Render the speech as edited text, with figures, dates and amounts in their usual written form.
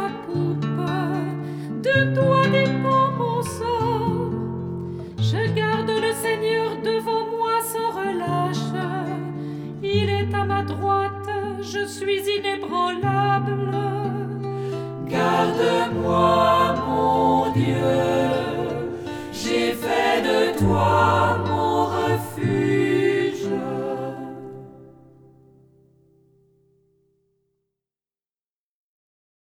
ma poupe, de toi dépend mon sort. Je garde le Seigneur devant moi sans relâche. Il est à ma droite, je suis inébranlable. Garde-moi, mon Dieu, j'ai fait de toi